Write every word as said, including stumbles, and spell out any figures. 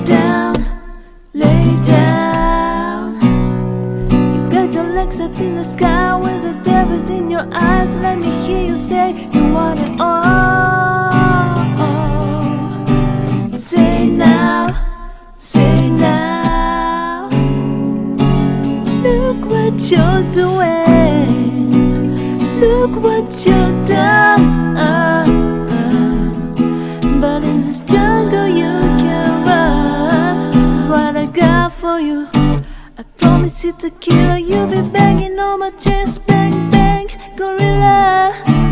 down, lay down. You got your legs up in the sky with the devil in your eyes. Let me hear you say you want it all. Say now, say now. Look what you're doing. Look what you've done. But in this jungle you can run. That's what I got for you. I promise you to kill. You'll be banging on my chest. Bang, bang, gorilla.